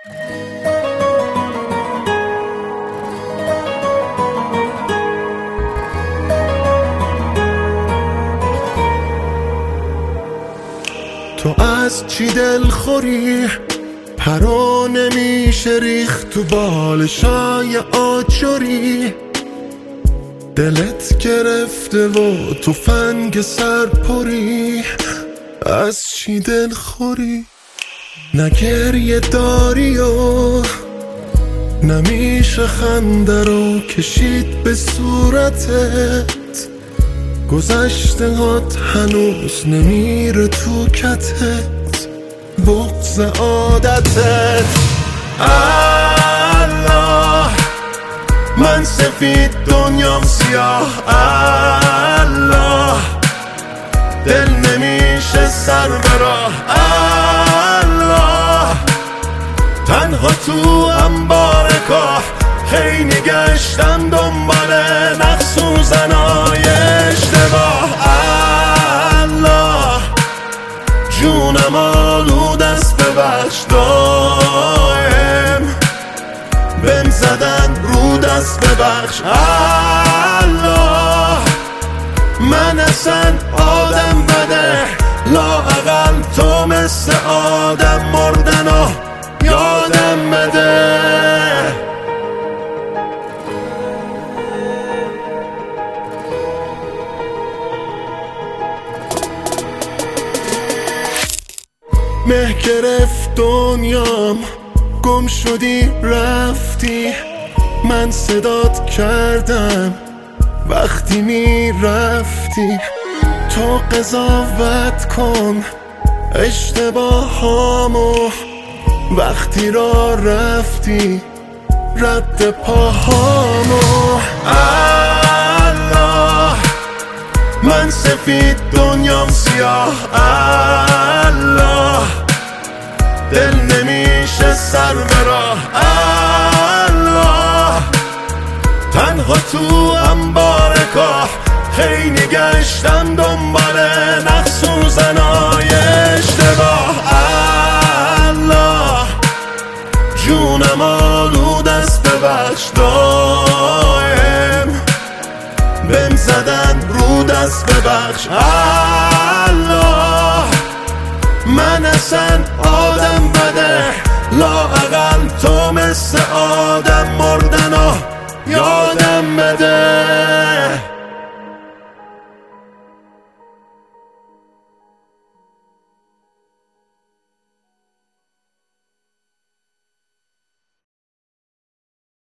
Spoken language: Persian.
تو از چی دلخوری؟ پرا نمیشه ریخت تو بالشای آجری، دلت گرفته و تو فنگ سرپری. از چی دلخوری؟ نه گریه داری و نمیشه خنده رو کشید به صورتت، گذشته هات هنوز نمیره تو کتت، بغض عادتت. الله من سفید دنیام سیاه، الله دل نمیشه سر براه، الله تنها تو انبار کاه، خیلی گشتم دنبال نقص و زنای اشتباه. الله جونم آلود است ببخش، دائم بهم زدن رو دست ببخش. الله من اصلا آدم بده، لااقل تو مثل آدم مردن و یادم بده. مه گرفت دنیام، گم شدی رفتی، من صدات کردم وقتی میرفتی. تو قضاوت کن اشتباهامو، وقتی را رفتی رد پاهامو. الله من سفید دنیام سیاه، الله دل نمیشه سر براه، الله تنها تو انبار کاه، خیلی گشتم دنبال نقص و زنای اشتباه. الله جونم آلود است ببخش، دائم بهم زدن رو دست ببخش. الله من اصلا آدم بده، لااقل تو مثل آدم مردن و یادم بده.